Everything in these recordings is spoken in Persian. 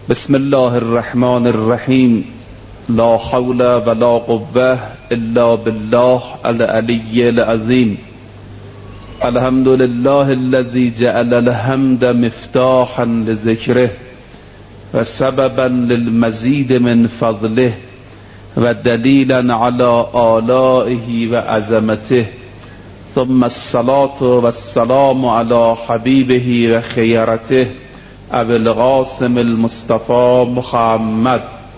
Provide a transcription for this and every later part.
بسم الله الرحمن الرحیم. لا حول ولا قوة الا بالله العلی العظیم. الحمد لله الذي جعل الحمد مفتاحا لذكره و سببا للمزيد من فضله و دلیلا على آلائه و عظمته، ثم الصلاة والسلام على حبيبه و خيرته ابو القاسم المصطفى محمد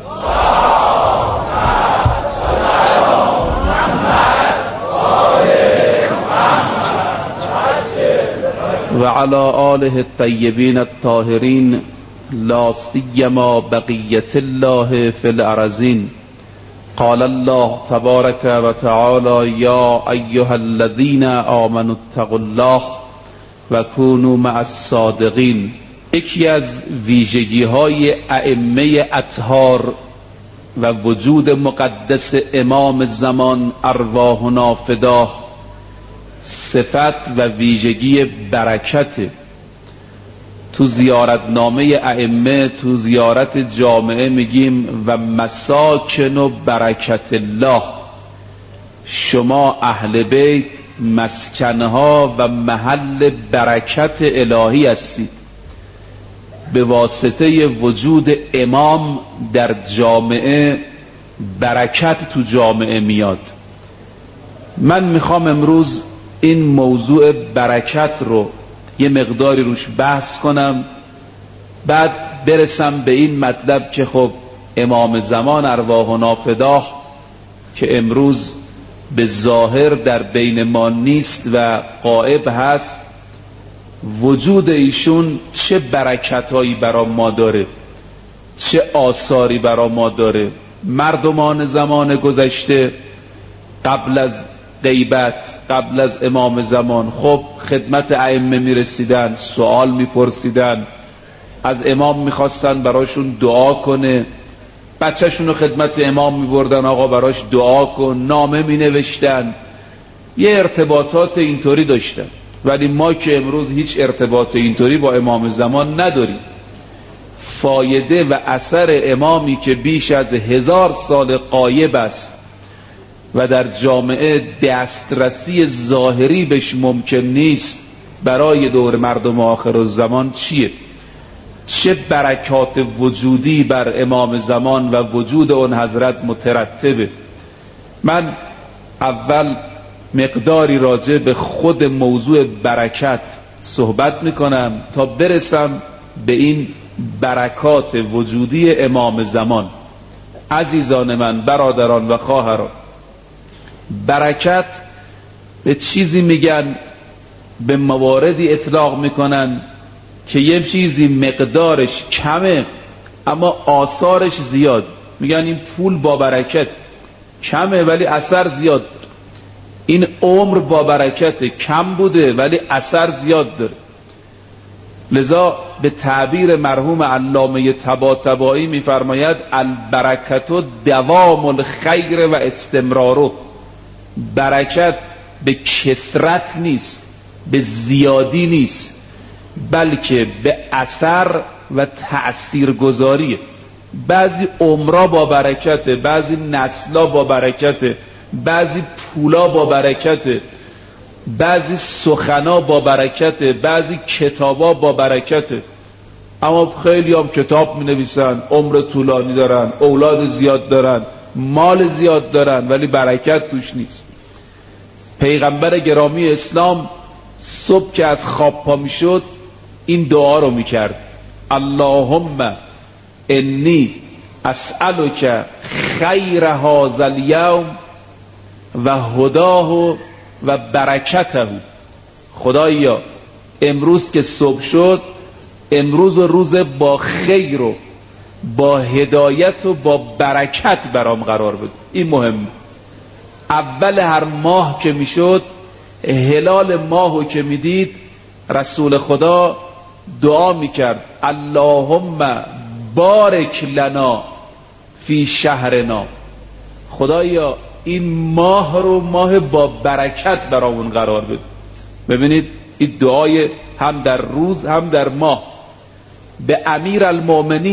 و على آله الطيبين الطاهرين، لا سيما بقية الله في الأرضين. قال الله تبارك وتعالى: يا أيها الذين آمنوا اتقوا الله و كونوا مع الصادقين. یکی از ویژگی های ائمه اطهار و وجود مقدس امام زمان ارواحنا فداه صفت و ویژگی برکت. تو زیارتنامه ائمه، تو زیارت جامعه میگیم و مساکن و برکت الله، شما اهل بیت مسکنها و محل برکت الهی هستید. به واسطه وجود امام در جامعه برکت تو جامعه میاد. من میخوام امروز این موضوع برکت رو یه مقداری روش بحث کنم، بعد برسم به این مطلب که خب امام زمان ارواحنا فداه که امروز به ظاهر در بین ما نیست و غائب هست، وجود ایشون چه برکتایی برا ما داره، چه آثاری برا ما داره. مردمان زمان گذشته قبل از غیبت، قبل از امام زمان، خب خدمت ائمه میرسیدن، سوال میپرسیدن، از امام میخواستن براشون دعا کنه، بچهشون رو خدمت امام میبردن، آقا براش دعا کن، نامه مینوشتن، یه ارتباطات اینطوری داشتن. ولی ما که امروز هیچ ارتباط اینطوری با امام زمان نداریم. فایده و اثر امامی که بیش از 1000 سال غایب است و در جامعه دسترسی ظاهری بهش ممکن نیست، برای دور مردم آخرالزمان چیه؟ چه برکات وجودی بر امام زمان و وجود اون حضرت مترتبه. من اول مقداری راجع به خود موضوع برکت صحبت میکنم تا برسم به این برکات وجودی امام زمان. عزیزان من، برادران و خواهران، برکت به چیزی میگن، به مواردی اطلاق میکنن که یه چیزی مقدارش کمه اما آثارش زیاد. میگن این پول با برکت، کمه ولی اثر زیاد. این عمر با برکت، کم بوده ولی اثر زیاد داره. لذا به تعبیر مرحوم علامه طباطبایی میفرماید: البرکت دوام الخیر و استمراره. برکت به کثرت نیست، به زیادی نیست، بلکه به اثر و تأثیرگذاریه. بعضی عمرها با برکته، بعضی نسلا با برکته، بعضی پولا با برکته، بعضی سخنا با برکته، بعضی کتابا با برکته. اما خیلی هم کتاب می نویسن، عمر طولانی دارن، اولاد زیاد دارن، مال زیاد دارن، ولی برکت توش نیست. پیغمبر گرامی اسلام صبح که از خواب پا می شد این دعا رو می کرد: اللهم انی اسألک خیر هذا الیوم و هداه و برکته. خدایا امروز که صبح شد، امروز روز با خیر و با هدایت و با برکت برام قرار بده. این مهم. اول هر ماه که میشد، هلال ماهو که میدید، رسول خدا دعا میکرد: اللهم بارک لنا فی شهرنا. خدایا این ماه رو ماه با برکت برامون قرار بده. ببینید این دعای هم در روز هم در ماه. به امیر المؤمنین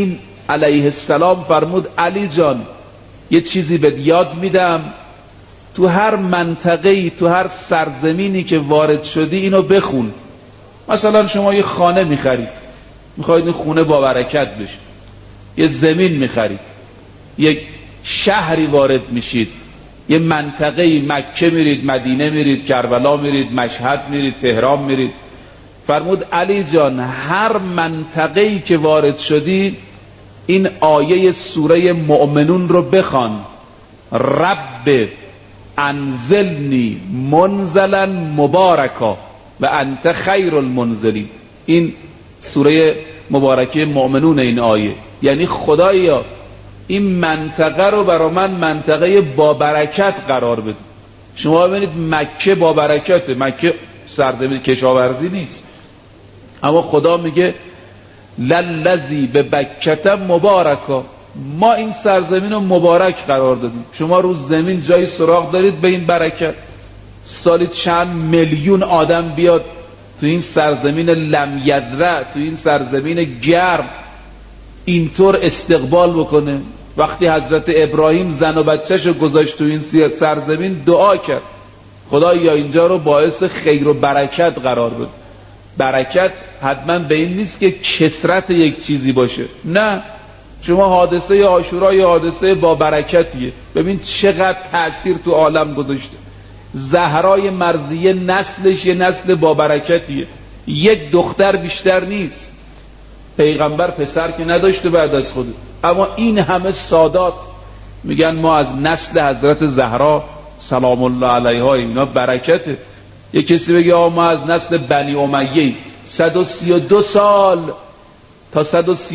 علیه السلام فرمود علی جان یه چیزی بهت یاد میدم، تو هر منطقه‌ای، تو هر سرزمینی که وارد شدی اینو بخون. مثلا شما یه خانه میخرید، میخواید این خونه با برکت بشه، یه زمین میخرید، یک شهری وارد میشید، یه منطقه‌ای، مکه میرید، مدینه میرید، کربلا میرید، مشهد میرید، تهران میرید. فرمود علی جان هر منطقه‌ای که وارد شدی این آیه سوره مؤمنون رو بخوان، رب انزلنی منزلا مبارکا و انت خیر المنزلین. این سوره مبارکه مؤمنون این آیه، یعنی خدایا این منطقه رو برا من منطقه با برکت قرار بده. شما ببینید مکه با برکته، مکه سرزمین کشاورزی نیست، اما خدا میگه للذی به بکته مبارکا، ما این سرزمین رو مبارک قرار دادیم. شما رو زمین جایی سراغ دارید به این برکت؟ سالی چند میلیون آدم بیاد تو این سرزمین لم یزرع، تو این سرزمین گرم اینطور استقبال بکنه؟ وقتی حضرت ابراهیم زن و بچه‌شو گذاشت تو این سرزمین دعا کرد خدایا اینجا رو باعث خیر و برکت قرار بده. برکت حتما به این نیست که کثرت یک چیزی باشه، نه، شما حادثه عاشورا یه حادثه با برکتیه، ببین چقدر تأثیر تو عالم گذاشته. زهرای مرضیه نسلش یه نسل با برکتیه، یک دختر بیشتر نیست، پیغمبر پسر که نداشته بعد از خود، اما این همه سادات میگن ما از نسل حضرت زهرا سلام الله علیها، اینا برکته. یه کسی بگه ما از نسل بنی امیه 132 سال تا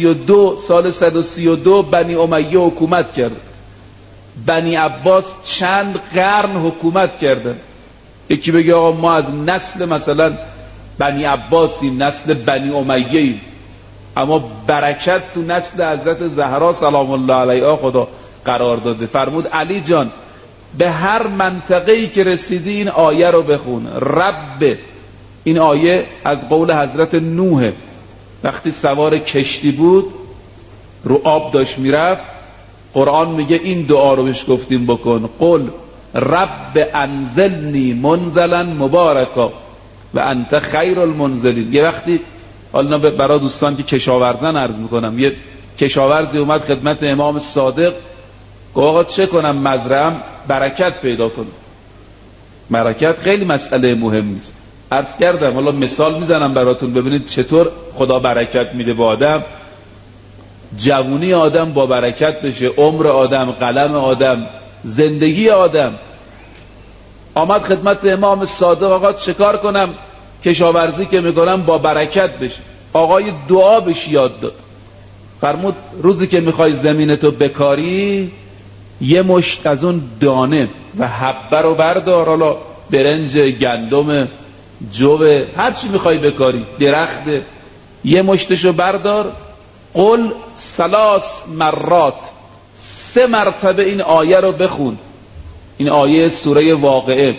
132 بنی امیه حکومت کرد، بنی عباس چند قرن حکومت کردن. یکی بگه آقا ما از نسل مثلا بنی عباسیم، نسل بنی امیه‌ایم، اما برکت تو نسل حضرت زهرا سلام الله علیها خدا قرار داده. فرمود علی جان به هر منطقه‌ای که رسیدی این آیه رو بخون، رب. این آیه از قول حضرت نوح، وقتی سوار کشتی بود رو آب داشت میرفت، قرآن میگه این دعا رو بهش گفتیم بکن، قل رب انزلنی منزلا مبارکا و انت خیر المنزلین. یه وقتی، حالا برای دوستان که کشاورزن عرض میکنم، یه کشاورزی اومد خدمت امام صادق، گفت آقا چه کنم مزرعه‌ام برکت پیدا کنم. برکت خیلی مسئله مهمی است. عرض کردم، حالا مثال میزنم براتون ببینید چطور خدا برکت میده به آدم. جوونی آدم با برکت بشه، عمر آدم، قلم آدم، زندگی آدم. آمد خدمت امام صادق، آقا چه کار کنم کشاورزی که میکنم با برکت بشه؟ آقای دعا بهش یاد داد. فرمود روزی که میخوای زمینتو بکاری یه مشت از اون دانه و حبه رو بردار، حالا برنج، گندم، جو، هر چی میخوای بکاری، درخت، یه مشتشو بردار، قل 3 مرات، 3 مرتبه این آیه رو بخون. این آیه سوره واقعه،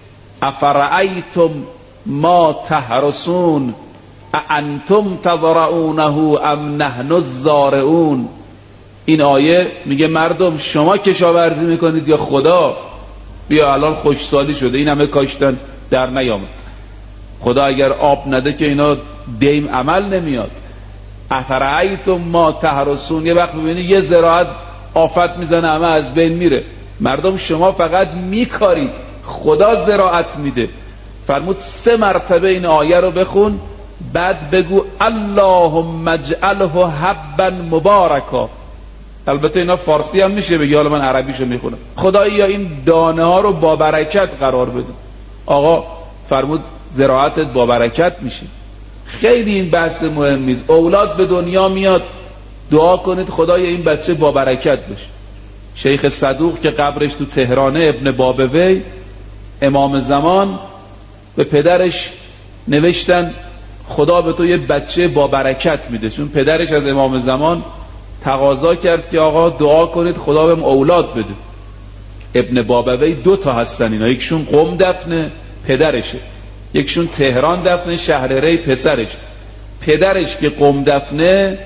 افرأیتم ما تحرسون اانتم تزرعونه ام نحن الزارعون. این آیه میگه مردم شما کشاورزی میکنید یا خدا؟ بیا الان خوشسالی شده، این همه کاشتن در نیامد، خدا اگر آب نده که اینا دیم عمل نمیاد. افرأیتم ما تحرسون، یه وقت میبینی یه زراعت آفت میزنه همه از بین میره، مردم شما فقط میکارید، خدا زراعت میده. فرمود 3 مرتبه این آیه رو بخون، بعد بگو اللهم اجعله حبا مبارکا. البته اینا فارسی هم میشه بگی، حالا من عربیشو میخونم. خدایا این دانه ها رو با برکت قرار بده. آقا فرمود زراعتت با برکت میشه. خیلی این بحث مهمیست. اولاد به دنیا میاد، دعا کنید خدای این بچه با برکت بشه. شیخ صدوق که قبرش تو تهرانه، ابن بابوی، امام زمان، به پدرش نوشتن خدا به تو یه بچه با برکت میده، چون پدرش از امام زمان تقاضا کرد که آقا دعا کنید خدا بهم اولاد بده. ابن بابوی 2 تا هستن اینا، یکشون قم دفنه پدرشه، یکشون تهران دفنه شهر ری پسرش. پدرش که قم دفنه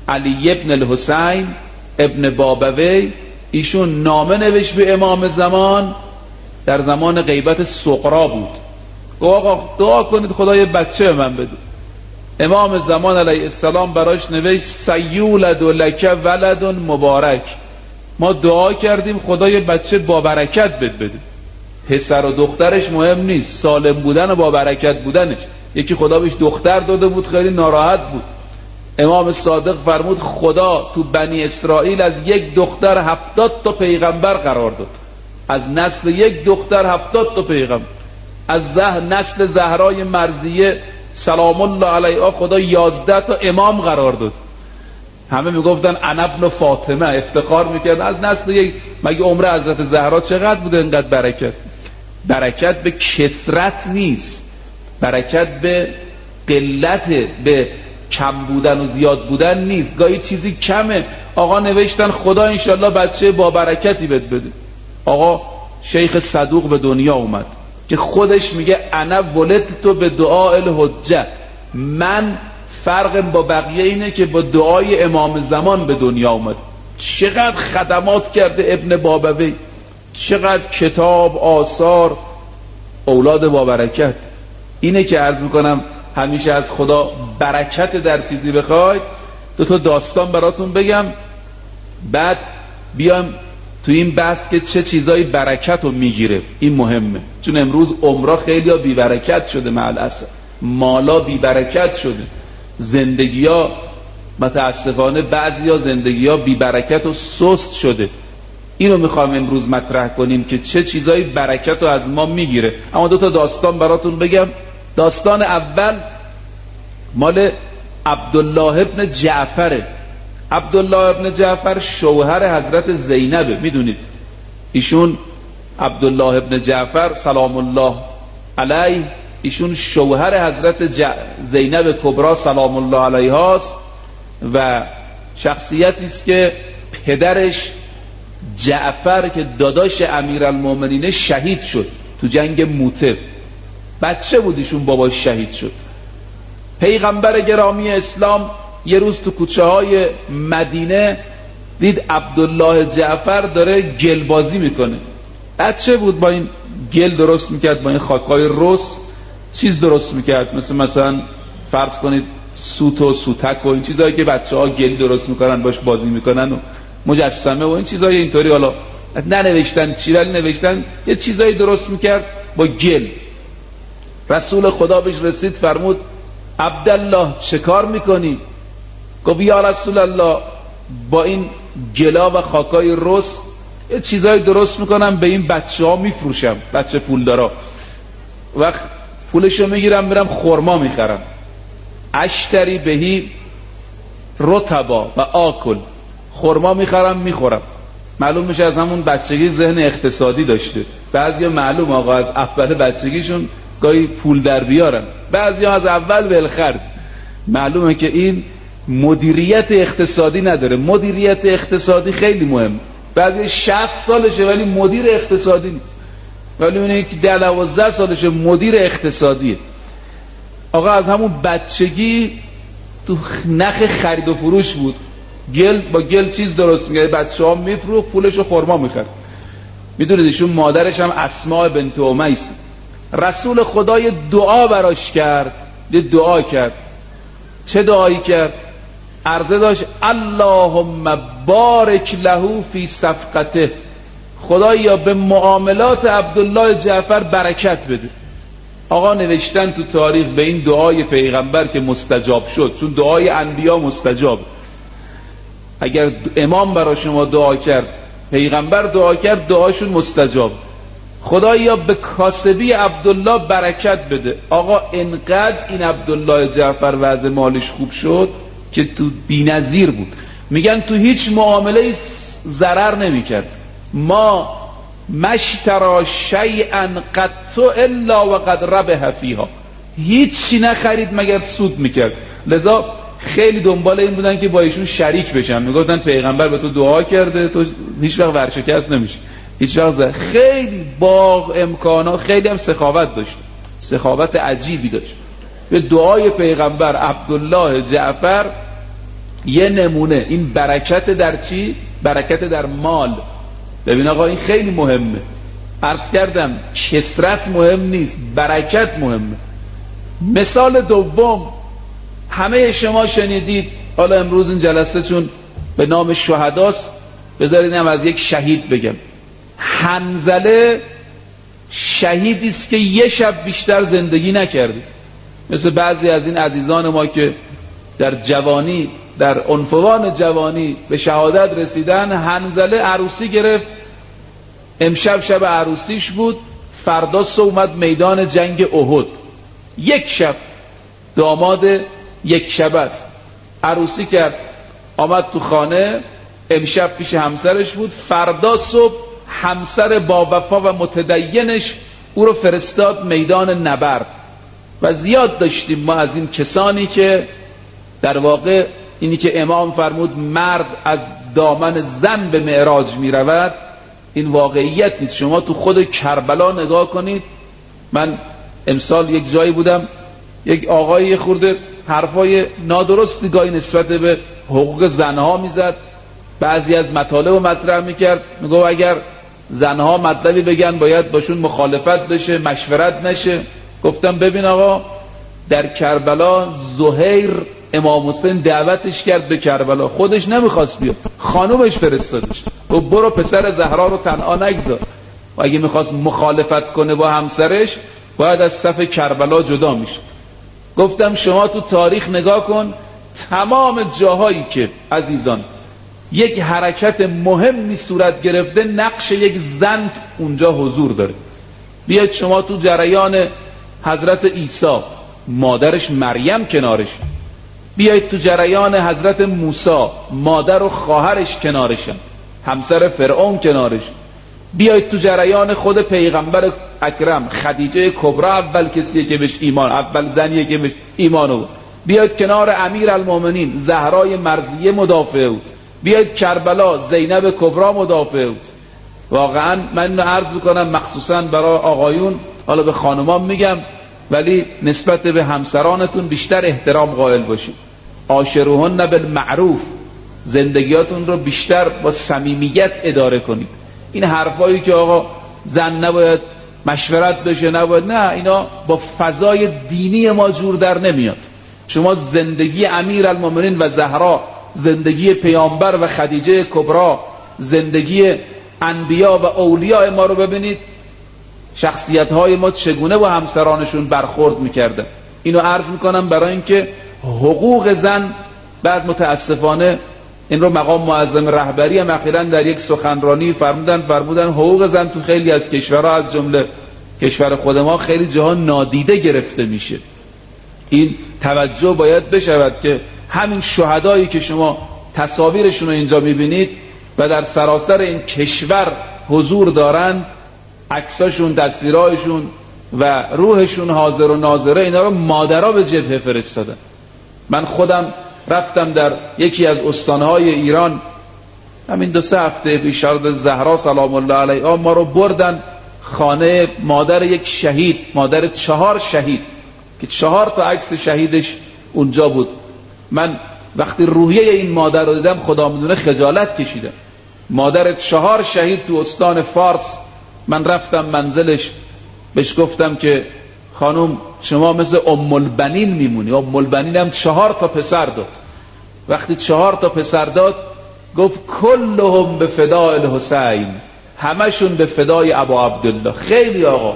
علی ابن الحسین ابن بابوی، ایشون نامه نوشت به امام زمان، در زمان غیبت سغرا بود، گفت آقا دعا کنید خدا یه بچه به من بده. امام زمان علیه السلام براش نوشت سیولد لک ولد مبارک، ما دعا کردیم خدا یه بچه با برکت بده. پسر و دخترش مهم نیست، سالم بودن و با برکت بودنش. یکی خدا بهش دختر داده بود، خیلی ناراحت بود. امام صادق فرمود خدا تو بنی اسرائیل از یک دختر 70 تا پیغمبر قرار داد، از نسل یک دختر 70 تا پیغمبر. از نسل زهرای مرضیه سلام الله علیها خدا 11 تا امام قرار داد. همه میگفتن انا ابن فاطمه، افتخار میکردن از نسل یک. مگه عمر حضرت زهرا چقدر بوده اینقدر برکت؟ برکت به کثرت نیست، برکت به قلت، به کم بودن و زیاد بودن نیست. گاهی چیزی کمه، آقا نوشتن خدا انشالله بچه با برکتی بده. آقا شیخ صدوق به دنیا اومد که خودش میگه انا ولدت به دعاء الحجه، من فرق با بقیه اینه که با دعای امام زمان به دنیا اومد. چقدر خدمات کرده ابن بابوی، چقدر کتاب، آثار، اولاد با برکت. اینه که عرض میکنم همیشه از خدا برکت در چیزی بخواید. دو تا داستان براتون بگم، بعد بیام تو این بحث که چه چیزایی برکت رو میگیره. این مهمه، چون امروز عمرها خیلی ها بی برکت شده، مع الاسف مالا بی برکت شده، زندگی ها متاسفانه بعضی ها زندگی ها بی برکت و سست شده. اینو میخوام امروز مطرح کنیم که چه چیزایی برکت رو از ما میگیره. اما دو تا داستان براتون بگم. داستان اول مال عبدالله ابن جعفره. عبدالله ابن جعفر شوهر حضرت زینبه. میدونید ایشون عبدالله ابن جعفر سلام الله علیه، ایشون شوهر حضرت زینب کبرا سلام الله علیها است و شخصیتی است که پدرش جعفر که داداش امیرالمومنین شهید شد تو جنگ موته. بچه بود ایشون، باباش شهید شد. پیغمبر گرامی اسلام یه روز تو کوچه های مدینه دید عبدالله جعفر داره گل بازی میکنه. بچه بود، با این گل درست میکرد، با این خاکای رس چیز درست میکرد، مثلا فرض کنید سوت و سوتک و این چیزهایی که بچه ها گل درست میکنن باش بازی میکنن و مجسمه و این چیزهای اینطوری. حالا ننوشتن چی ولی نوشتن یه چیزایی درست میکرد با گل. رسول خدا بهش رسید فرمود عبدالله چه کار میکنی؟ گفت یا رسول الله با این گلا و خاکای رس یه چیزایی درست میکنم به این بچه ها میفروشم، بچه پول دارا، وقت پولشو میگیرم میرم خرما میخرم. اشتری بهی رطبا و آکل، خرما میخرم میخورم. معلوم میشه از همون بچگی ذهن اقتصادی داشته. بعضیا معلوم آقا از اول بچگیشون گاهی پول در بیارن، بعضیا از اول بالخرج. معلومه که این مدیریت اقتصادی نداره. مدیریت اقتصادی خیلی مهم. بعضی 60 سالشه ولی مدیر اقتصادی نیست، ولی اونه که 12 سالشه مدیر اقتصادیه. آقا از همون بچگی تو نخ خرید و فروش بود، گل با گل چیز درست میگه، بچه ها میفروخت پولشو خرما میخرد. میدونید ایشون مادرش هم اسماء بنت امیس. رسول خدا یه دعا براش کرد، یه دعا کرد. چه دعایی کرد؟ عرضه داشت اللهم بارک له فی صفقته، خدایا به معاملات عبدالله جعفر برکت بده. آقا نوشتن تو تاریخ به این دعای پیغمبر که مستجاب شد، چون دعای انبیا مستجاب. اگر امام برای شما دعا کرد، پیغمبر دعا کرد، دعاشون مستجاب. خدایا به کاسبی عبدالله برکت بده. آقا انقدر این عبدالله جعفر وضع مالش خوب شد که تو بی‌نظیر بود. میگن تو هیچ معامله ضرر نمیکرد. ما مشترا شیئا قط الا وقد ربح فیها، هیچی نخرید مگر سود میکرد. لذا خیلی دنبال این بودن که با ایشون شریک بشن. میگفتن پیغمبر به تو دعا کرده، تو هیچ وقت ورشکست نمیشی، هیچ وقت. خیلی با امکانات، خیلی هم سخاوت داشت، سخاوت عجیبی داشت. به دعای پیغمبر عبدالله جعفر یه نمونه. این برکت در چی؟ برکت در مال. ببین آقا این خیلی مهمه. عرض کردم کثرت مهم نیست، برکت مهمه. مثال دوم، همه شما شنیدید، حالا امروز این جلسه چون به نام شهداست بذارید هم از یک شهید بگم. حنظله شهیدی است که یه شب بیشتر زندگی نکرده، مثل بعضی از این عزیزان ما که در جوانی، در عنفوان جوانی به شهادت رسیدن. حنظله عروسی گرفت، امشب شب عروسیش بود، فردا صبح اومد میدان جنگ احد. یک شب، داماد یک شب است، عروسی کرد، آمد تو خانه، امشب پیش همسرش بود، فردا صبح همسر با وفا و متدینش او رو فرستاد میدان نبرد. و زیاد داشتیم ما از این کسانی که در واقع اینی که امام فرمود مرد از دامن زن به معراج می رود، این واقعیت نیست. شما تو خود کربلا نگاه کنید. من امسال یک جایی بودم، یک آقای خورده حرفای نادرستی گاهی نسبت به حقوق زنها میزد، بعضی از مطالب رو مطرح میکرد، میگو اگر زنها مطلبی بگن باید باشون مخالفت بشه، مشورت نشه. گفتم ببین آقا، در کربلا زهیر امام حسین دعوتش کرد به کربلا، خودش نمیخواست بیاد، خانومش فرستادش و برو پسر زهرا رو تنها نگذار. و اگه میخواست مخالفت کنه با همسرش باید از صف کربلا جدا میشه. گفتم شما تو تاریخ نگاه کن، تمام جاهایی که عزیزان یک حرکت مهمی صورت گرفته نقش یک زن اونجا حضور داره. بیاید شما تو جریان حضرت عیسی، مادرش مریم کنارش. بیایید تو جریان حضرت موسی، مادر و خواهرش کنارشن، همسر فرعون کنارش. بیایید تو جریان خود پیغمبر اکرم، خدیجه کبری اول کسیه که بهش ایمان، اول زنیه که بهش ایمان بود. بیایید کنار امیر المومنین زهرای مرضیه مدافع اوست. بیایید کربلا زینب کبری مدافع اوست. واقعا من عرض بکنم مخصوصا برای آقایون، حالا به خانمان میگم، ولی نسبت به همسرانتون بیشتر احترام قائل باشید. عاشروهن بالمعروف، زندگیاتون رو بیشتر با صمیمیت اداره کنید. این حرفایی که آقا زن نباید مشورت بشه، نباید، نه، اینا با فضای دینی ما جور در نمیاد. شما زندگی امیرالمومنین و زهرا، زندگی پیامبر و خدیجه کبری، زندگی انبیا و اولیاء ما رو ببینید، شخصیت‌های ما چگونه با همسرانشون برخورد می‌کردن. اینو عرض می‌کنم برای اینکه حقوق زن، بعد متاسفانه این رو مقام معظم رهبری هم اخیراً در یک سخنرانی فرمودن حقوق زن تو خیلی از کشورها از جمله کشور خود ما خیلی جاها نادیده گرفته میشه. این توجه باید بشود که همین شهدایی که شما تصاویرشون رو اینجا می‌بینید و در سراسر این کشور حضور دارن، عکساشون، تصویرهایشون و روحشون حاضر و ناظره، اینا رو مادرها به جبهه فرستادن. من خودم رفتم در یکی از استانهای ایران، همین 2-3 هفته پیش، زهرا سلام الله علیها ما رو بردن خانه مادر یک شهید، مادر 4 شهید که 4 تا عکس شهیدش اونجا بود. من وقتی روحیه این مادر رو دیدم خدا میدونه خجالت کشیدم. مادر 4 شهید تو استان فارس. من رفتم منزلش، بهش گفتم که خانم شما مثل ام البنین میمونی. ام البنین هم 4 تا پسر داد. وقتی 4 تا پسر داد گفت کلهم به فدای الحسین، همشون به فدای ابا عبدالله. خیلی آقا،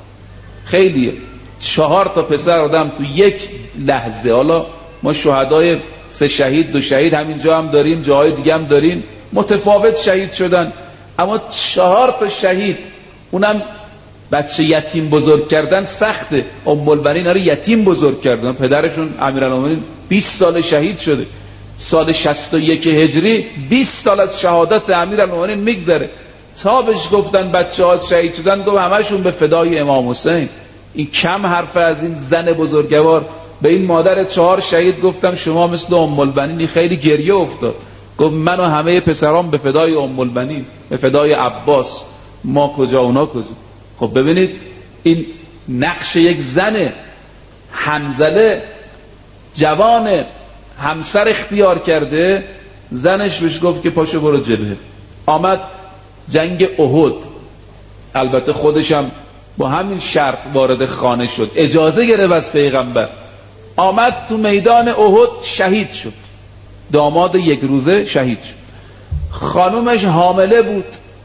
خیلیه. 4 تا پسر آدم تو یک لحظه. حالا ما شهدای 3 شهید 2 شهید همینجا هم داریم، جاهای دیگه هم داریم، متفاوت شهید شدن، اما 4 تا شهید، اونم بچه یتیم بزرگ کردن سخته. ام البنین رو یتیم بزرگ کردن. پدرشون امیرالمومنین 20 سال شهید شده. سال 61 هجری 20 سال از شهادت امیرالمومنین میگذره. تا بهش گفتن بچه‌ها شهید شدن، گفت همشون به فدای امام حسین. این کم حرف از این زن بزرگوار. به این مادر 4 شهید گفتم شما مثل ام البنین. خیلی گریه افتاد. گفت من و همه پسرام به فدای ام البنین، به فدای عباس. ما کجا اونا کجا؟ خب ببینید این نقش یک زنه. حنظله جوان همسر اختیار کرده، زنش بهش گفت که پاشو برو جبهه. آمد جنگ احد، البته خودشم با همین شرط وارد خانه شد، اجازه گرفت از پیغمبر، آمد تو میدان احد شهید شد، داماد یک روزه شهید شد. خانومش حامله بود.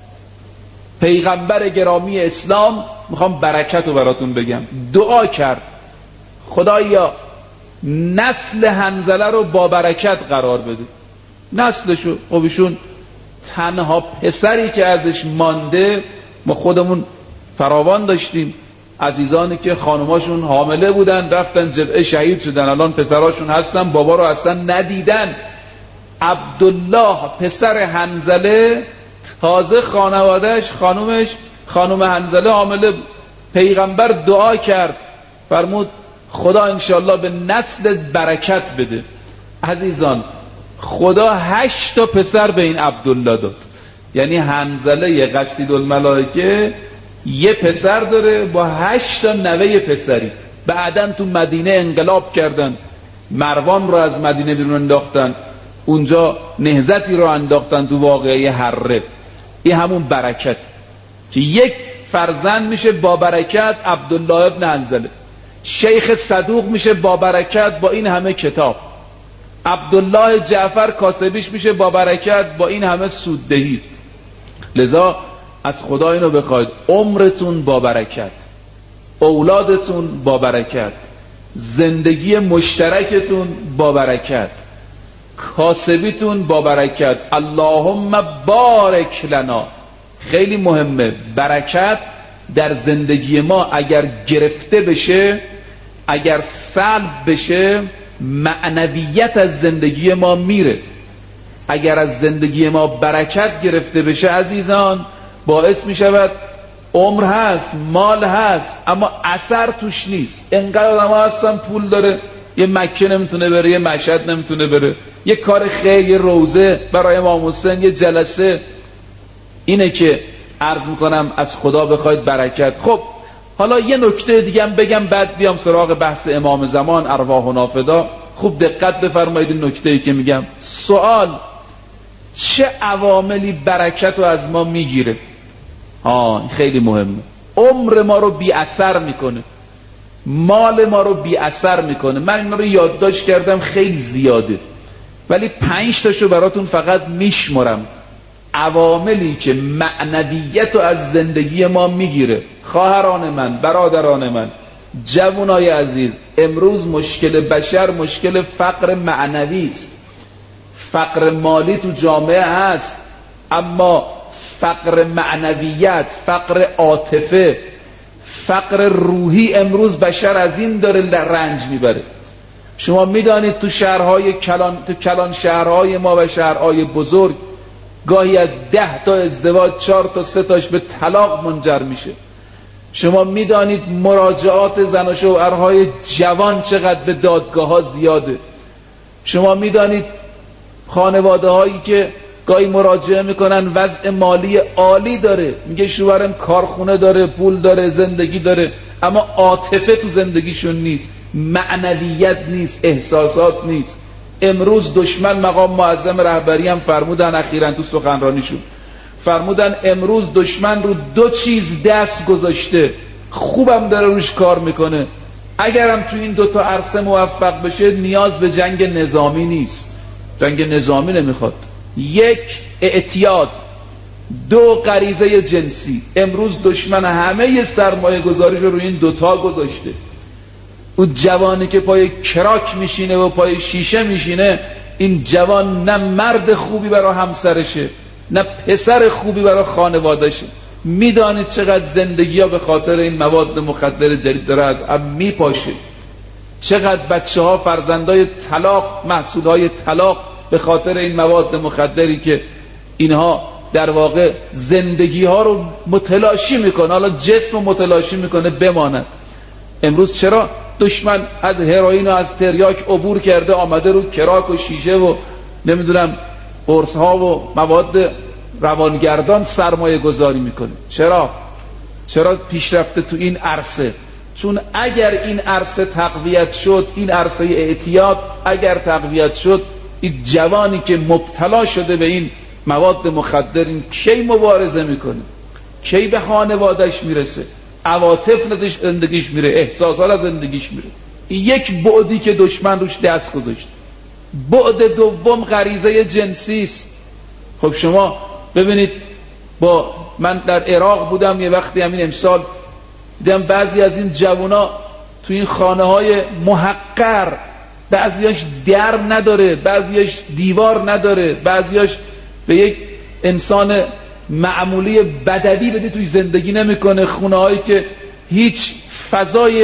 پیغمبر گرامی اسلام، میخوام برکت رو براتون بگم، دعا کرد خدایا نسل حنظله رو با برکت قرار بده. نسلشو، خب ایشون تنها پسری که ازش مانده، ما خودمون فراوان داشتیم عزیزانی که خانوماشون حامله بودن رفتن جبهه شهید شدن، الان پسراشون هستن بابا رو اصلا ندیدن. عبدالله پسر حنظله تازه خانوادهش خانوم حنظله حامله بود. پیغمبر دعا کرد فرمود خدا انشالله به نسل برکت بده. عزیزان خدا 8 تا پسر به این عبدالله داد، یعنی حنظله قصیدالملائکه یه پسر داره با 8 تا نوه پسری. بعدن تو مدینه انقلاب کردن، مروان رو از مدینه بیرون انداختن، اونجا نهضتی رو انداختن تو واقعه حره. این همون برکت که یک فرزند میشه با برکت، عبدالله ابن حنظله. شیخ صدوق میشه با برکت با این همه کتاب. عبدالله جعفر کاسبیش میشه با برکت با این همه سوددهی. لذا از خدا اینو بخواید عمرتون با برکت، اولادتون با برکت، زندگی مشترکتون با برکت، کاسبیتون با برکت. اللهم بارک لنا. خیلی مهمه برکت در زندگی ما اگر گرفته بشه، اگر سلب بشه، معنویت از زندگی ما میره. اگر از زندگی ما برکت گرفته بشه عزیزان، باعث میشود عمر هست، مال هست، اما اثر توش نیست. انقدر آدم ها هستن پول داره، یه مکه نمیتونه بره، یه مشهد نمیتونه بره، یه کار خیر، یه روزه برای امام حسین، یه جلسه. اینه که عرض میکنم از خدا بخواید برکت. خب حالا یه نکته دیگه هم بگم بعد بیام سراغ بحث امام زمان ارواحنا فدا. خوب دقت بفرمایید این نکته‌ای که میگم. سوال چه عواملی برکت رو از ما میگیره؟ خیلی مهمه. عمر ما رو بی اثر میکنه، مال ما رو بی اثر میکنه. من اینا رو یادداشت کردم، خیلی زیاده، ولی 5 تاشو براتون فقط میشمرم. عواملی که معنویت رو از زندگی ما میگیره. خواهران من، برادران من، جوانای عزیز، امروز مشکل بشر مشکل فقر معنوی است. فقر مالی تو جامعه هست، اما فقر معنویت، فقر عاطفه، فقر روحی امروز بشر از این داره رنج میبره. شما میدانید تو شهرهای کلان شهرهای ما و شهرهای بزرگ گاهی از 10 تا ازدواج 4 تا 3 تاش به طلاق منجر میشه. شما میدانید مراجعات زن و شوهرهای جوان چقدر به دادگاه ها زیاده. شما میدانید خانواده هایی که گاهی مراجعه میکنن وضع مالی عالی داره، میگه شوهرم کارخونه داره، پول داره، زندگی داره، اما عاطفه تو زندگیشون نیست، معنویت نیست، احساسات نیست. امروز دشمن مقام معظم رهبری هم فرمودن، اخیراً تو سخنرانیشون فرمودن امروز دشمن رو 2 چیز دست گذاشته، خوبم داره روش کار میکنه. اگرم تو این 2 تا عرصه موفق بشه نیاز به جنگ نظامی نیست، جنگ نظامی نمیخواد. 1 اعتیاد، 2 غریزه جنسی. امروز دشمن همه سرمایه گذاریش رو روی این 2 تا گذاشته. اون جوانی که پای کراک میشینه و پای شیشه میشینه، این جوان نه مرد خوبی برای همسرشه، نه پسر خوبی برای خانوادهشه. میدانید چقدر زندگی ها به خاطر این مواد مخدر جدید داره از هم میپاشه؟ چقدر بچه ها فرزندای طلاق، محصولهای طلاق به خاطر این مواد مخدری که اینها در واقع زندگی ها رو متلاشی میکنه، حالا جسم رو متلاشی میکنه بماند. امروز چرا دشمن از هروئین و از تریاک عبور کرده آمده رو کراک و شیشه و نمیدونم قرص ها و مواد روانگردان سرمایه گذاری میکنه؟ چرا پیشرفته تو این عرصه؟ چون اگر این عرصه تقویت شد، این عرصه اعتیاد اگر تقویت شد، این جوانی که مبتلا شده به این مواد مخدر، این کی مبارزه میکنه؟ کی به خانوادهش میرسه؟ عواطف ازش زندگیش میره، احساسات از زندگیش میره. این یک بعدی که دشمن روش دست گذاشت. بعد دوم غریزه جنسی است. خب شما ببینید، من در عراق بودم یه وقتی، همین امسال دیدم بعضی از این جوونا تو این خانه های محقر، بعضیاش در نداره، بعضیاش دیوار نداره، بعضیاش به یک انسان معمولی بدوی بده توی زندگی نمیکنه، خونه هایی که هیچ فضای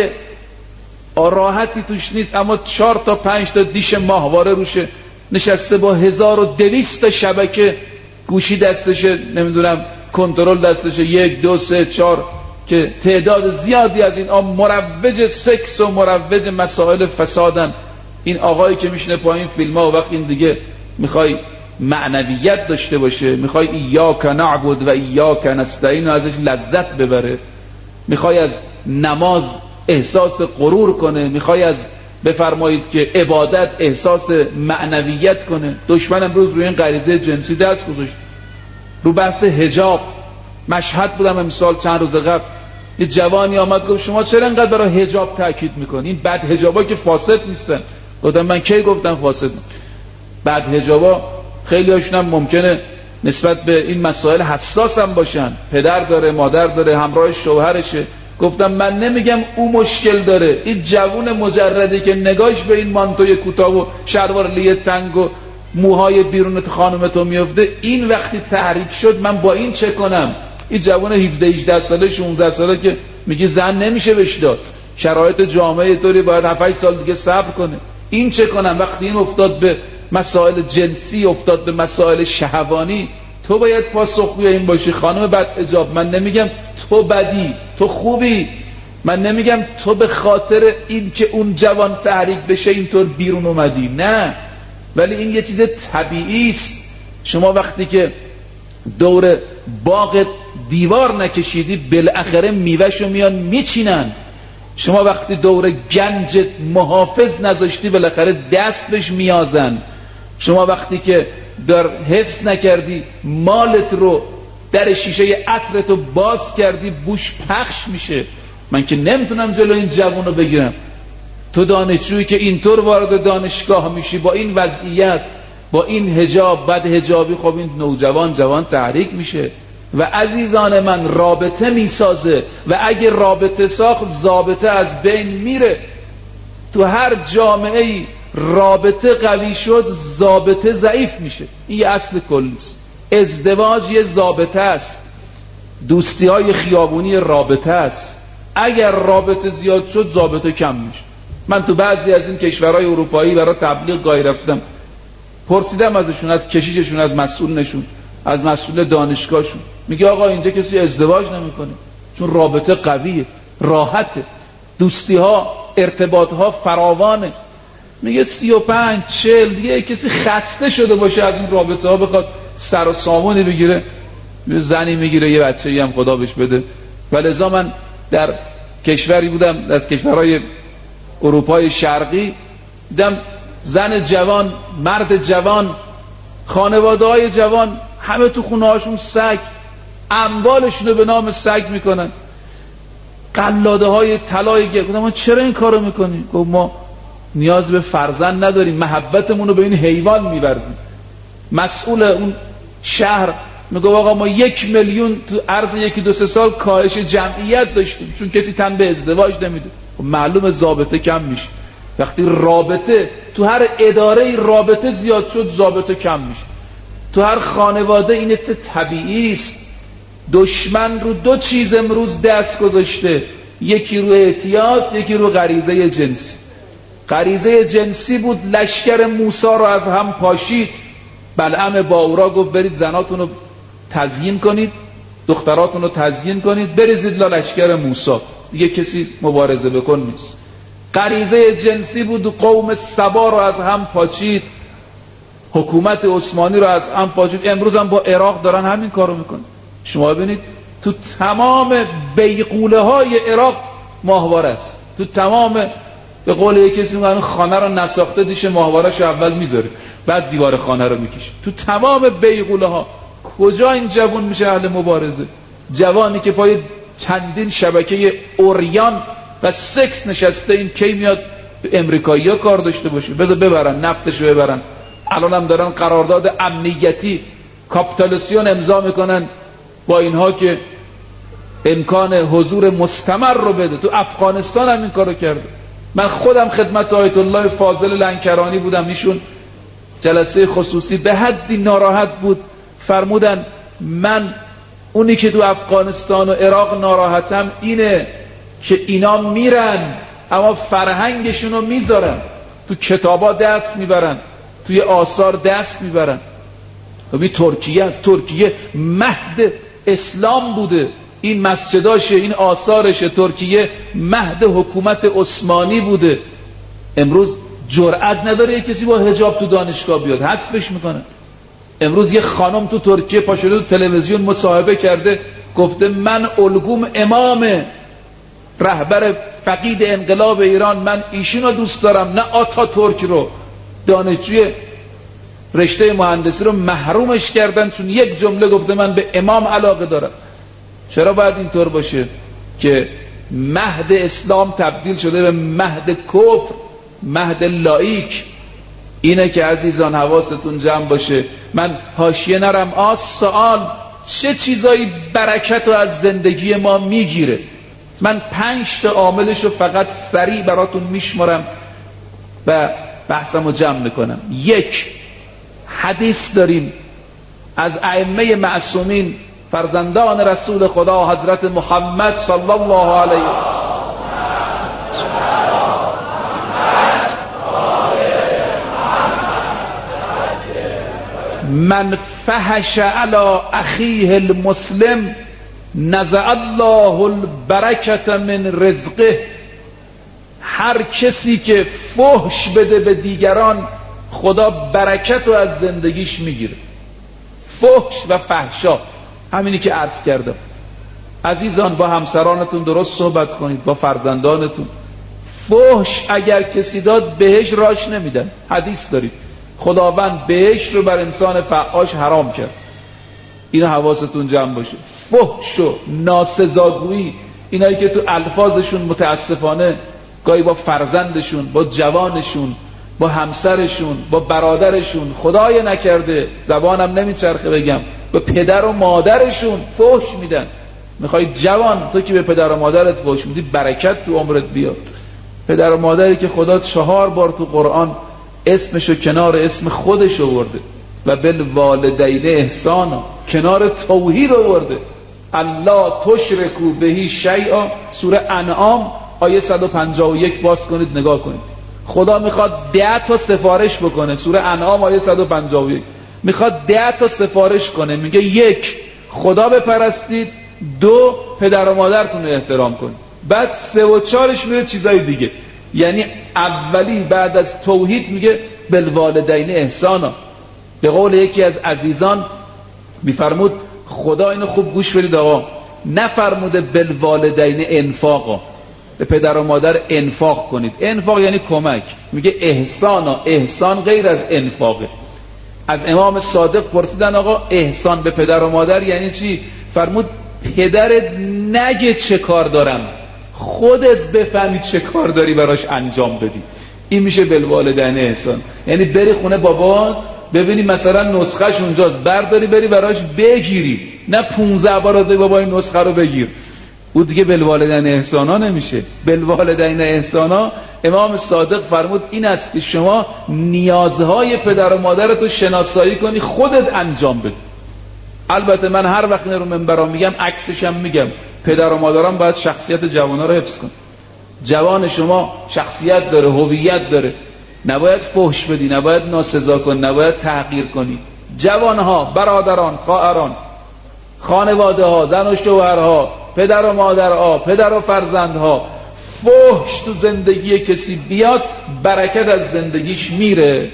راحتی توش نیست، اما 4 تا 5 تا دیش ماهواره روشه، نشسته با 1200 تا شبکه گوشی دستشه، نمیدونم کنترل دستشه، 1 2 3 4، که تعداد زیادی از این مروج سکس و مروج مسائل فسادن. این آقایی که میشنه پایین فیلم ها، و وقت این دیگه میخوای معنویت داشته باشه، میخوای ایاک نعبد و ایاک نستعین و ازش لذت ببره، میخوای از نماز احساس غرور کنه، میخوای از بفرمایید که عبادت احساس معنویت کنه. دشمن امروز روی این غریزه جنسی دست گذاشت، رو بحث حجاب. مشهد بودم امسال چند روز قبل، یه جوانی آمد گفت شما چرا اینقدر برای حجاب تاکید میکنین؟ این بد حجابا که فاسد نیستن. گفتم من کی گفتم فاسد؟ بد حجابا خیلی هاشون هم ممکنه نسبت به این مسائل حساس هم باشن، پدر داره، مادر داره، همراه شوهرشه. گفتم من نمیگم او مشکل داره، این جوون مجردی که نگاش به این مانتوی کوتاه و شلوار لیه تنگ و موهای بیرون خانومتو میفته، این وقتی تحریک شد من با این چه کنم؟ این جوون 17 18 ساله 16 ساله که میگه زن نمیشه بهش داد، شرایط جامعه طوری، باید 7 8 سال دیگه صبر کنه، این چه کنم؟ وقتی این افتاد به مسائل جنسی، افتاد به مسائل شهوانی، تو باید پاسخگوی این باشی. خانم بد حجاب، من نمیگم تو بدی، تو خوبی، من نمیگم تو به خاطر این که اون جوان تحریک بشه اینطور بیرون اومدی، نه، ولی این یه چیز طبیعی است. شما وقتی که دور باغ دیوار نکشیدی، بالاخره میوهشو میان میچینن. شما وقتی دور گنج محافظ نذاشتی، بالاخره دست بهش میازن. شما وقتی که در حفظ نکردی، مالت رو در شیشه عطرتو باز کردی، بوش پخش میشه. من که نمیتونم جلو این جوانو بگیرم. تو دانشجویی که اینطور وارد دانشگاه میشی با این وضعیت، با این حجاب، بد حجابی، خب این نوجوان جوان تحریک میشه و عزیزان من رابطه میسازه، و اگه رابطه ساخت ضابطه از بین میره. تو هر جامعه‌ای رابطه قوی شد، ضابطه ضعیف میشه. این یه اصل کلی است. ازدواج یه ضابطه است، دوستی های خیابونی رابطه است. اگر رابطه زیاد شد، ضابطه کم میشه. من تو بعضی از این کشورهای اروپایی برای تبلیغ گاهی رفتم، پرسیدم ازشون، از کشیششون، از مسئولشون، از مسئول دانشگاهشون، میگه آقا اینجا کسی ازدواج نمیکنه چون رابطه قویه، راحته، دوستی ها، ارتباط ها فراوانه. میگه 35 40 دیگه کسی خسته شده باشه از این رابطه ها، بخواد سر و سامونی بگیره، زنی میگیره، یه بچه‌ای هم خدا بهش بده. ولذا من در کشوری بودم، از کشورهای اروپای شرقی، دیدم زن جوان، مرد جوان، خانواده های جوان، همه تو خونه هاشون سگ، اموالشون رو به نام سگ میکنن، قلاده های طلای گل. گفتم ما چرا این کارو میکنیم؟ گفت ما نیاز به فرزند نداریم، محبتمون رو به این حیوان میورزیم. مسئول اون شهر میگه آقا ما 1 میلیون تو عرض 1 2 3 سال کاهش جمعیت داشتیم چون کسی تن به ازدواج نمیده. معلومه ضابطه کم میشه. وقتی رابطه تو هر اداره رابطه زیاد شد، ضابطه کم میشه. تو هر خانواده این طبیعی است. دشمن رو 2 چیز امروز دست گذاشته، یکی رو اعتیاد، یکی رو غریزه جنسی. غریزه جنسی بود لشکر موسی رو از هم پاشید. بلعم باورا گفت برید زناتون رو تزیین کنید، دختراتون رو تزیین کنید، بریزید لا لشکر موسی، دیگه کسی مبارزه بکن نیست. غریزه جنسی بود قوم سبا رو از هم پاشید، حکومت عثمانی رو از هم پاشید. امروز هم با عراق دارن همین کارو میکنن. شما ببینید تو تمام بیغوله های عراق ماهواره است. تو تمام، به قول یک کسی میگن خانه رو نساخته دیشه ماهواره‌شو اول میذاره بعد دیوار خانه رو میکشه. تو تمام بیغوله ها کجا این جوان میشه اهل مبارزه؟ جوانی که پای چندین شبکه اوریان و سکس نشسته، این کی میاد امریکایی‌ها کار داشته باشه؟ بذار ببرن نفتشو ببرن. الان هم دارن قرارداد امنیتی کاپیتالسیون امضا میکنن با اینها که امکان حضور مستمر رو بده. تو افغانستان هم این کارو کرده. من خودم خدمت آیت الله فاضل لنکرانی بودم، ایشون جلسه خصوصی به حدی ناراحت بود، فرمودن من اونی که تو افغانستان و عراق ناراحتم اینه که اینا میرن اما فرهنگشون رو میذارن، تو کتابا دست میبرن، توی آثار دست میبرن. این ترکیه است. ترکیه مهد اسلام بوده، این مسجداشه، این آثارشه. ترکیه مهد حکومت عثمانی بوده. امروز جرأت نداره یک کسی با حجاب تو دانشگاه بیاد، حذفش میکنه. امروز یه خانم تو ترکیه پاشده تو تلویزیون مصاحبه کرده، گفته من الگوم امام رهبر فقید انقلاب ایران، من ایشونو دوست دارم نه آتاتورک رو. دانشجوی رشته مهندسی رو محرومش کردن چون یک جمله گفته من به امام علاقه دارم. چرا باید اینطور باشه که مهد اسلام تبدیل شده به مهد کفر، مهد لایک؟ اینه که عزیزان حواستون جمع باشه. من حاشیه نرم. سوال چه چیزایی برکت رو از زندگی ما میگیره؟ من 5 تا عاملش رو فقط سریع براتون میشمارم و بحثم رو جمع میکنم. 1، حدیث داریم از ائمه معصومین فرزندان رسول خدا حضرت محمد صلی الله علیه من فحش علی اخیه المسلم نزع الله البرکت من رزقه. هر کسی که فحش بده به دیگران خدا برکت رو از زندگیش میگیره. فحش و فحشا همینی که عرض کردم. عزیزان با همسرانتون درست صحبت کنید، با فرزندانتون. فحش اگر کسی داد بهش راش نمیدن. حدیث دارید خداوند بهش رو بر انسان فحاش حرام کرد. این حواستون جمع باشه. فحش و ناسزاگویی، اینایی که تو الفاظشون متاسفانه گاهی با فرزندشون، با جوانشون، با همسرشون، با برادرشون، خدای نکرده زبانم نمیچرخه بگم، به پدر و مادرشون فحش میدن. میخوای جوان تو که به پدر و مادرت فحش میدی برکت تو عمرت بیاد. پدر و مادری که خدا 4 بار تو قرآن اسمشو کنار اسم خودش آورده و بالوالدین احسانا کنار توحید آورده. الله تشرکو بهی شیئا، سوره انعام آیه 151 باز کنید نگاه کنید. خدا میخواد 10 تا سفارش بکنه. سوره انعام آیه 151 میخواد 10 تا سفارش کنه. میگه 1 خدا بپرستید، 2 پدر و مادرتون رو احترام کنید، بعد 3 و 4ش میره چیزای دیگه. یعنی اولی بعد از توحید میگه بالوالدین احسانا. به قول یکی از عزیزان میفرمود، خدا اینو خوب گوش بدید آقا، نفرموده بالوالدین انفاقا، به پدر و مادر انفاق کنید. انفاق یعنی کمک. میگه احسانا، احسان غیر از انفاقه. از امام صادق پرسیدن آقا احسان به پدر و مادر یعنی چی؟ فرمود پدرت نگه چه کار دارم، خودت بفهمی چه کار داری براش انجام بدی. این میشه بالوالدین احسان. یعنی بری خونه بابا ببینی مثلا نسخهش اونجاست، برداری بری براش بگیری، نه 15 بار داری بابا این نسخه رو بگیر. او دیگه بالوالدین احسانا نمیشه. بالوالدین احسانا امام صادق فرمود این است که شما نیازهای پدر و مادرت رو شناسایی کنی، خودت انجام بدی. البته من هر وقت رو منبر میگم عکسش هم میگم، پدر و مادران باید شخصیت جوانا رو حفظ کن. جوان شما شخصیت داره، هویت داره، نباید فحش بدی، نباید ناسزا کنی، نباید تحقیر کنی. جوانها، برادران، خواهران، خانواده ها، زن و شوهرها، پدر و مادرها، پدر و فرزندها، فحش تو زندگی کسی بیاد برکت از زندگیش میره.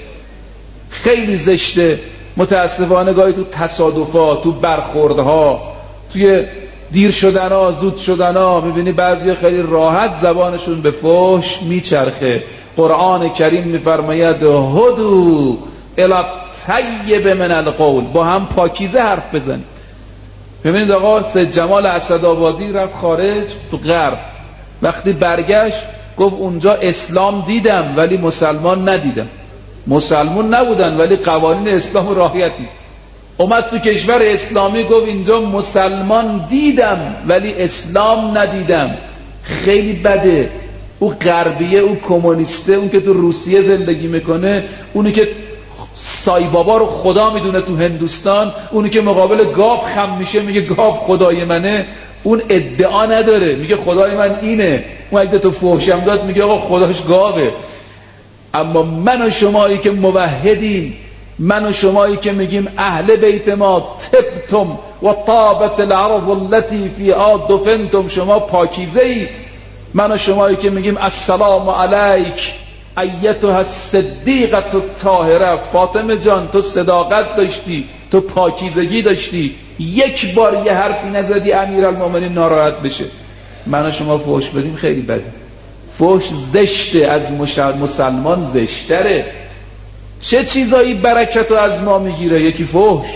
خیلی زشته متاسفانه گاهی تو تصادفات، تو برخوردها، توی دیر شدن ها، زود شدن ها. میبینی بعضی خیلی راحت زبانشون به فحش میچرخه. قرآن کریم میفرماید هدو الی طیب من القول، با هم پاکیزه حرف بزنید. ببینید آقا سید جمال اسدآبادی رفت خارج تو غرب، وقتی برگشت گفت اونجا اسلام دیدم ولی مسلمان ندیدم. مسلمان نبودن ولی قوانین اسلام رو رعایت می‌کردن. اومد تو کشور اسلامی گفت اینجا مسلمان دیدم ولی اسلام ندیدم. خیلی بده. او غربیه، او کمونیسته، اون که تو روسیه زندگی میکنه، اونی که سای بابا رو خدا میدونه تو هندوستان، اونی که مقابل گاو خم میشه میگه گاو خدای منه، اون ادعا نداره، میگه خدای من اینه. اون اگه تو فحشم داد میگه آقا خداش گاوه. اما من و شمایی که موحدین، من و شمایی که میگیم اهل بیت ما تبتم و طابت الارض التي فيها دفنتم، شما پاکیزه ای. من و شمایی که میگیم السلام علیک ایتها الصدیقه الطاهره، فاطمه جان تو صداقت داشتی، تو پاکیزگی داشتی، یک بار یه حرفی نزدی امیرالمومنین ناراحت بشه. من و شما فحش بدیم خیلی بده. فحش زشته، از مسلمان زشتره. چه چیزایی برکت رو از ما میگیره؟ یکی فحش.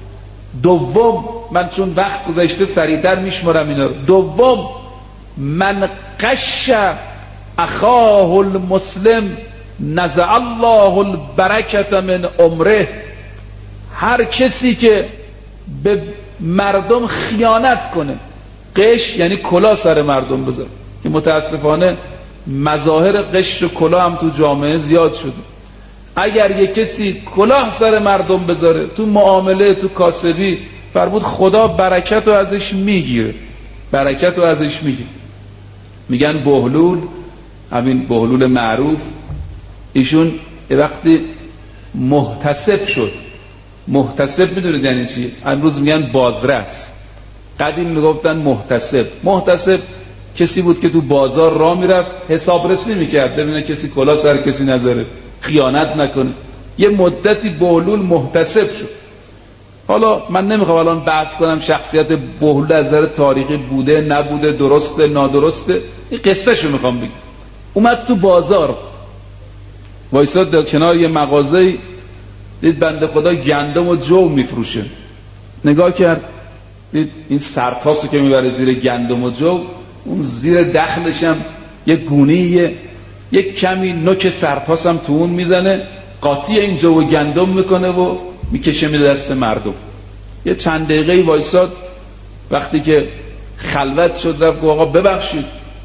دوم، من چون وقت گذشته سریعتر میشمارم اینا رو. دوم، من قش اخاه المسلم نزع الله البرکت من عمره. هر کسی که به مردم خیانت کنه، قش یعنی کلاه سر مردم بذاره، که متاسفانه مظاهر قش و کلاه هم تو جامعه زیاد شده. اگر یک کسی کلاه سر مردم بذاره تو معامله، تو کاسبی، فرمود خدا برکت رو ازش میگیره، برکت رو ازش میگیره. میگن بهلول، همین بهلول معروف، ایشون وقتی محتسب شد. محتسب میدونید یعنی چی؟ امروز میگن بازرس، قدیم میگفتن محتسب. محتسب کسی بود که تو بازار راه میرفت حسابرسی میکرد ببینه کسی کلاه سر کسی نذاره، خیانت نکنه. یه مدتی بهلول محتسب شد. حالا من نمیخوام الان بحث کنم شخصیت بهلول از نظر تاریخی بوده نبوده، درسته نادرسته، این قصه شو میخوام بگم. اومد تو بازار وایساد در کنار یه مغازه، دید بنده خدا گندم و جو میفروشه. نگاه کرد دید این سرتاسو که میبره زیر گندم و جو، اون زیر دخلش هم یه گونیه، یک کمی نوک سرتاس هم تو اون میزنه، قاطی این جو و گندم میکنه و میکشه میده دست مردم. یه چند دقیقه وایساد، وقتی که خلوت شد رفت گفت آقا ببخشید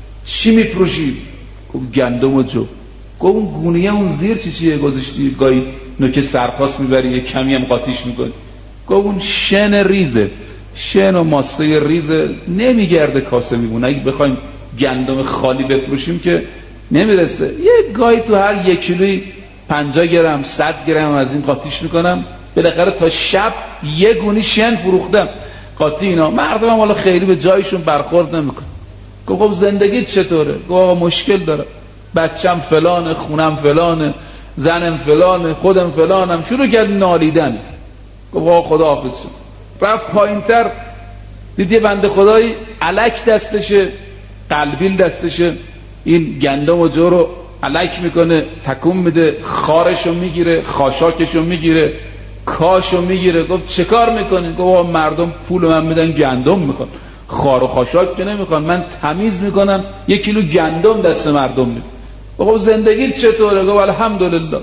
چی میفروشی؟ گفت گندم و جو. گفت اون گونیه اون زیر چیه گذاشتی؟ گاهی نوک سرتاس میبری یه کمی هم قاطیش میکنی. گفت اون شن ریزه، شن و ماسه ریزه، نمیگرده کاسه میمونه. اگه بخوایم گندم خالی بفروشیم که نمیرسه. یه گاهی تو هر 1 کیلویی 50 گرم 100 گرم از این قاطیش میکنم. بالاخره تا شب یه گونی شن فروختم قاطی. اینا مردم هم حالا خیلی به جایشون برخورد نمیکن. گفت خب زندگی چطوره؟ گفت آقا مشکل داره، بچم فلانه، خونم فلانه، زنم فلانه، خودم فلانم. شروع کرد نالیدن. گفت آقا خدا حافظ شد. رفت پایینتر، دید یه بنده خدایی الک دستشه، قلبیل دستشه، این گندم و جو رو الک میکنه، تکون میده، خارشو میگیره، خاشاکشو میگیره، کاشو میگیره. گفت چه کار میکنی؟ گفت مردم پول من میدن گندم میخوان، خار و خاشاک که نمیخوان، من تمیز میکنم 1 کیلو گندم دست مردم میدم. گفت زندگی چطوره؟ گفت الحمدلله،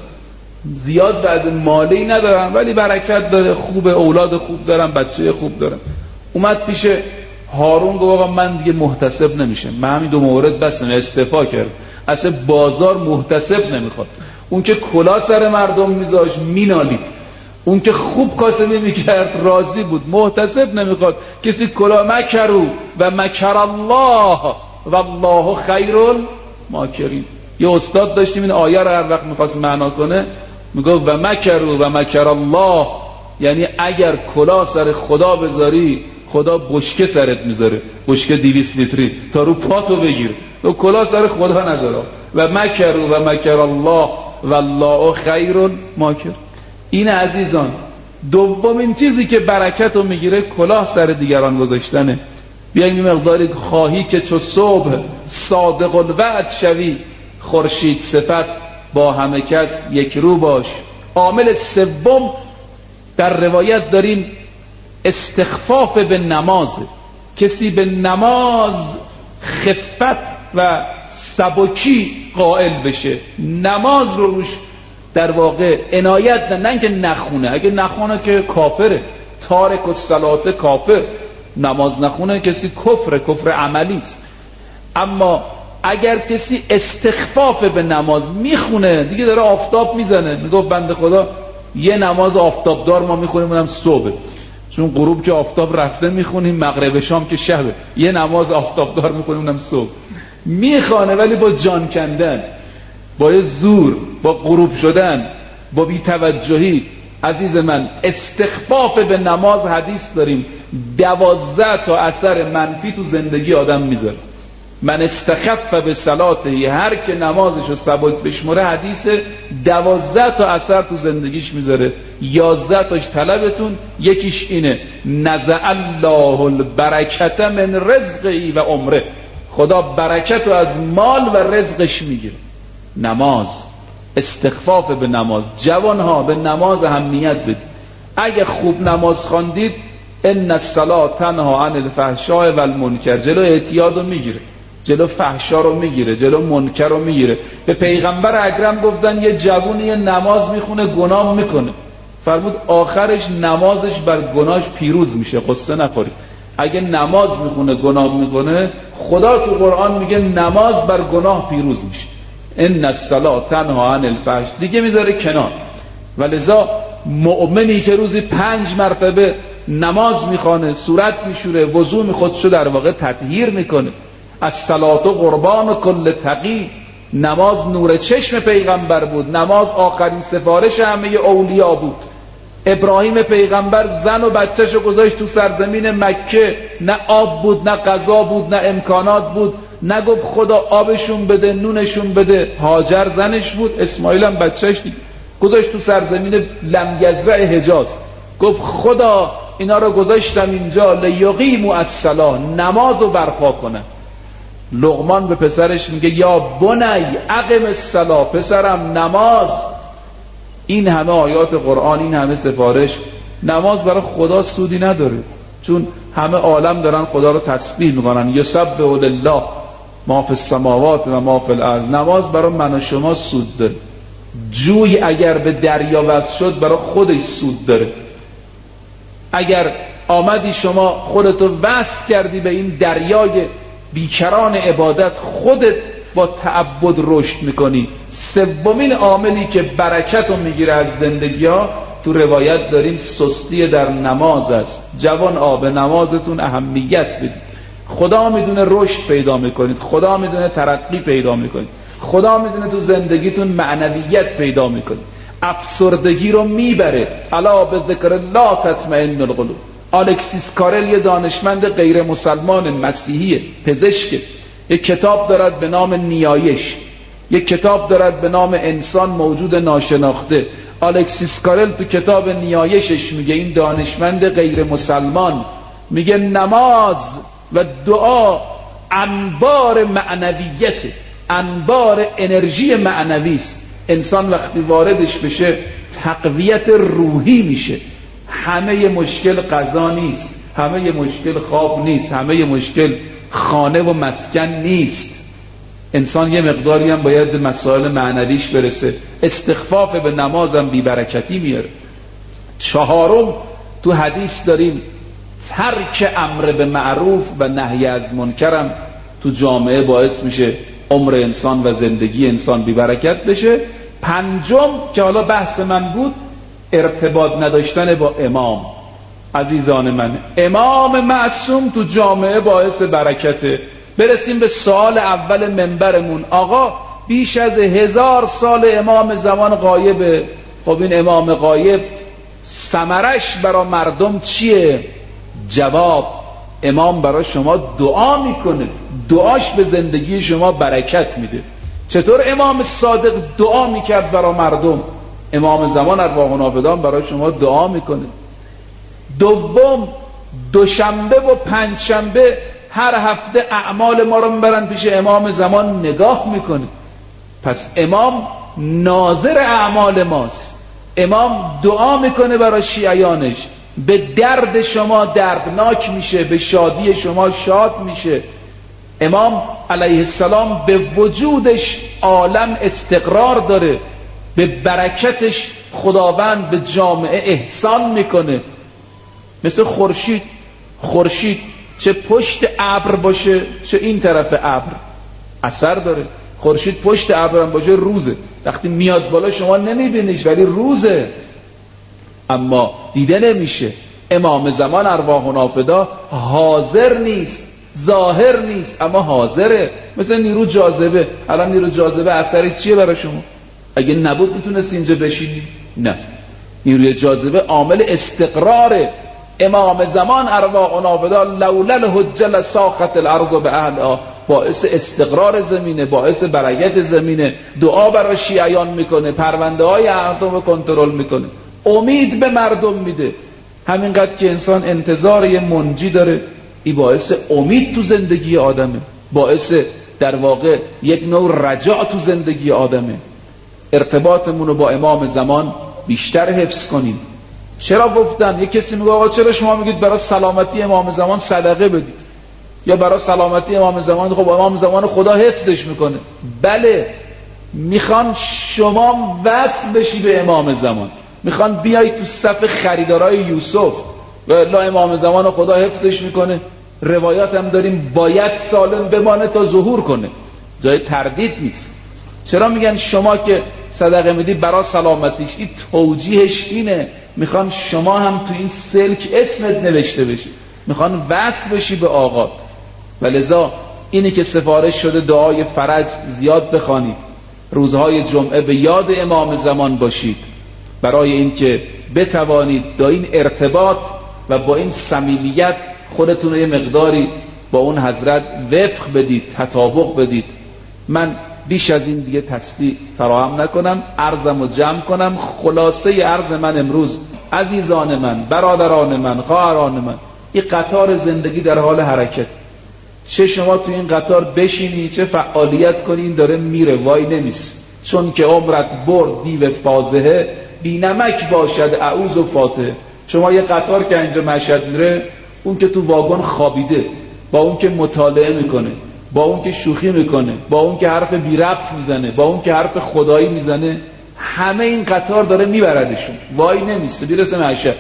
زیاد وضع مالی ندارم ولی برکت داره، خوبه، اولاد خوب دارم، بچه خوب دارم. اومد پیش هارون گفت آقا من دیگه محتسب نمیشم، من همین 2 مورد بس استعفا کردم. اصلا بازار محتسب نمیخواد. اون که کلا سر مردم میذاشت مینالید، اون که خوب کاسبی میکرد راضی بود. محتسب نمیخواد. کسی کلا مکروا و مکر الله والله خیر الماکرین. یه استاد داشتیم این آیه رو هر وقت میخواست معنا کنه میگفت و مکروا و مکر الله، یعنی اگر کلا سر خدا بذاری خدا بشکه سرت میذاره، بشکه 200 لیتری تا رو پاتو بگیر. تو کلا سر خدا نذارا. و مکروا و مکر الله والله خیر الماکر. این عزیزان دومین چیزی که برکت رو میگیره کلاه سر دیگران گذاشتنه. بیایم این مقداری خواهی که چو صبح صادق الوعد شوی، خورشید صفت با همه کس یک رو باش. عامل سوم در روایت داریم استخفاف به نماز. کسی به نماز خفت و سبکی قائل بشه، نماز رو روش در واقع عنایت نه که نخونه. اگه نخونه که کافره، تارک الصلات کافر. نماز نخونه کسی کفر عملی است. اما اگر کسی استخفاف به نماز میخونه، دیگه داره آفتاب میزنه، میگه بنده خدا یه نماز آفتابدار ما میخونیم اونم صبح، چون غروب که آفتاب رفته میخونیم، مغرب شام که شبه، یه نماز آفتابدار میخونیم اونم صبح. میخوانه ولی با جان کندن، با زور، با غروب شدن، با بی‌توجهی. عزیز من، استخفاف به نماز حدیث داریم 12 تا اثر منفی تو زندگی آدم میذاره. من استخف به صلاته، هر که نمازش رو سبک بشمره، حدیث 12 تا اثر تو زندگیش میذاره. 11 تاش طلبتون، یکیش اینه نزع الله البرکت من رزقی و عمره، خدا برکت رو از مال و رزقش میگیره. نماز، استخفاف به نماز. جوانها به نماز اهمیت بدید. اگه خوب نماز خواندید، ان الصلاة تنها عن الفحشاء و المنکر، جلو اعتیاد رو میگیره، جلو فحشا رو میگیره، جلو منکر رو میگیره. به پیغمبر اکرم گفتن یه جوونی یه نماز میخونه گناه میکنه، فرمود آخرش نمازش بر گناهش پیروز میشه، قصه نخورید. اگه نماز میخونه گناه میکنه، خدا تو قرآن میگه نماز بر گناه پیروز میشه. ان الصلاة تنها عن الفحش، دیگه میذاره کنار. ولذا مؤمنی که روزی 5 مرتبه نماز میخوانه، صورت میشوره، وضو خودشو در واقع تطهیر میکنه. الصلاة قربان کل تقی، نماز نور چشم پیغمبر بود، نماز آخرین سفارش همه اولیا بود. ابراهیم پیغمبر زن و بچه‌شو گذاشت تو سرزمین مکه، نه آب بود، نه غذا بود، نه امکانات بود، نگفت خدا آبشون بده، نونشون بده. هاجر زنش بود، اسماعیل هم بچه‌ش دید، گذاشت تو سرزمین لم یزرع حجاز، گفت خدا اینا رو گذاشتم اینجا لیقیموا الصلاة، نمازو برپا کنن. لقمان به پسرش میگه یا بنی اقم الصلاة، پسرم نماز. این همه آیات قرآن، این همه سفارش. نماز برای خدا سودی نداره، چون همه عالم دارن خدا رو تسبیح میکنن، یسبح لله ما فی السماوات و ما فی الارض. نماز برای من و شما سود داره. جوی اگر به دریا وصل شد برای خودش سود داره. اگر آمدی شما خودتو وصل کردی به این دریای بیکران عبادت، خودت با تعبد رشد میکنی. سومین عاملی که برکت رو میگیره از زندگی ها، تو روایت داریم سستی در نماز است. جوان به نمازتون اهمیت بدید. خدا میدونه رشد پیدا میکنید، خدا میدونه ترقی پیدا میکنید، خدا میدونه تو زندگیتون معنویت پیدا میکنید. افسردگی رو میبره. الا به ذکر الله تطمئن القلوب. الکسیس کارل یه دانشمند غیر مسلمان مسیحیه، پزشکه، یک کتاب دارد به نام نیایش، یک کتاب دارد به نام انسان موجود ناشناخته. الکسیس کارل تو کتاب نیایشش میگه، این دانشمند غیر مسلمان میگه نماز و دعا انبار معنویته، انبار انرژی معنوی است. انسان وقتی واردش بشه تقویت روحی میشه. همه مشکل غذا نیست، همه مشکل خواب نیست، همه مشکل خانه و مسکن نیست. انسان یه مقداری هم باید مسائل معنویش برسه. استخفاف به نمازم بی‌برکتی میاره. 4 تو حدیث داریم ترک امر به معروف و نهی از منکرم تو جامعه باعث میشه عمر انسان و زندگی انسان بی‌برکت بشه. 5 که حالا بحث من بود، ارتباط نداشتن با امام. عزیزان من، امام معصوم تو جامعه باعث برکته. برسیم به سوال اول منبرمون. آقا بیش از 1000 سال امام زمان غایبه. خب این امام غایب ثمرش برای مردم چیه؟ جواب: امام برای شما دعا میکنه، دعاش به زندگی شما برکت میده. چطور امام صادق دعا میکرد برای مردم؟ امام زمان ارواح نافدان برای شما دعا میکنه. 2 دوشنبه و 5 شنبه هر هفته اعمال ما رو میبرن پیش امام زمان نگاه میکنه. پس امام ناظر اعمال ماست. امام دعا میکنه برای شیعیانش، به درد شما دردناک میشه، به شادی شما شاد میشه. امام علیه السلام به وجودش عالم استقرار داره، به برکتش خداوند به جامعه احسان میکنه. مثل خورشید چه پشت ابر باشه چه این طرف ابر اثر داره. خورشید پشت ابر هم باشه روزه، وقتی میاد بالا شما نمیبینیش ولی روزه، اما دیده نمیشه. امام زمان ارواحنا فدا حاضر نیست، ظاهر نیست اما حاضره. مثل نیرو جاذبه. الان نیرو جاذبه اثرش چیه برای شما؟ اگه نبود میتونست اینجا بشینی؟ نه، نیروی جاذبه عامل استقراره. امام زمان ارواحنا فدا لولا الحجه لساخت الارض باهلها، باعث استقرار زمینه، باعث برکت زمینه. دعا برای شیعیان میکنه، پرونده های مردم کنترل میکنه، امید به مردم میده. همینقدر که انسان انتظار یه منجی داره، این باعث امید تو زندگی آدمه، باعث در واقع یک نوع رجاع تو زندگی آدمه. ارتباطمون رو با امام زمان بیشتر حفظ کنیم. چرا گفتن؟ یک کسی میگه آقا چرا شما میگید برای سلامتی امام زمان صدقه بدید، یا برای سلامتی امام زمان؟ خب امام زمان خدا حفظش میکنه. بله، میخوان شما وصل بشی به امام زمان، میخوان بیای تو صف خریدارای یوسف، و الا امام زمان خدا حفظش میکنه. روایات هم داریم باید سالم بمانه تا ظهور کنه، جای تردید نیست. چرا میگن شما که صدقه میدی برای سلامتیش؟ این توجیهش اینه، میخوان شما هم تو این سلک اسمت نوشته بشی، میخوان وصل بشی به آقات. ولذا اینی که سفارش شده دعای فرج زیاد بخوانید، روزهای جمعه به یاد امام زمان باشید، برای اینکه بتوانید با این ارتباط و با این صمیمیت خودتون یه مقداری با اون حضرت وفق بدید، تطابق بدید. من بیش از این دیگه تسبیح فراهم نکنم، عرضم رو جمع کنم. خلاصه عرض من امروز، عزیزان من، برادران من، خواهران من، این قطار زندگی در حال حرکت. چه شما تو این قطار بشینی چه فعالیت کنی، این داره میره، وای نمیس. چون که عمرت برد دیو فازهه، بی نمک باشد اعوذ و فاتحه. شما یه قطار که اینجا مشهد میره، اون که تو واگن خوابیده، با اون که مطالعه میکنه، با اون که شوخی میکنه، با اون که حرف بی ربط میزنه، با اون که حرف خدایی میزنه، همه این قطار داره میبردشون، وای نمیسته بیرسه مشهد.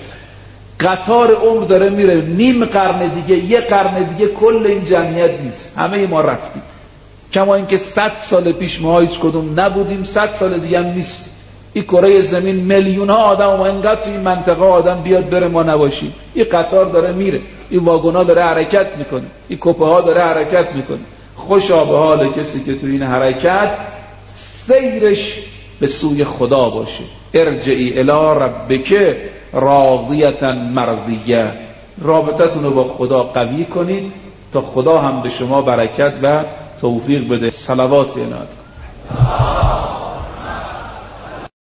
قطار عمر داره میره، نیم قرن دیگه، یه قرن دیگه کل این جمعیت نیست، همه ما رفتیم. کما اینکه 100 سال پیش ما هیچ کدوم نبودیم، 100 سال دیگه هم نیست. این کره زمین میلیون ها آدم و انقدر تو این منطقه آدم بیاد بره ما نباشیم. این قطار داره میره، این واگونا داره حرکت میکنه، این کپه ها داره حرکت میکنه. خوشا به حال کسی که تو این حرکت سیرش به سوی خدا باشه. ارجعی الی ربک راضیة مرضیه. رابطتون رو با خدا قوی کنید تا خدا هم به شما برکت و توفیق بده. صلوات عنایت.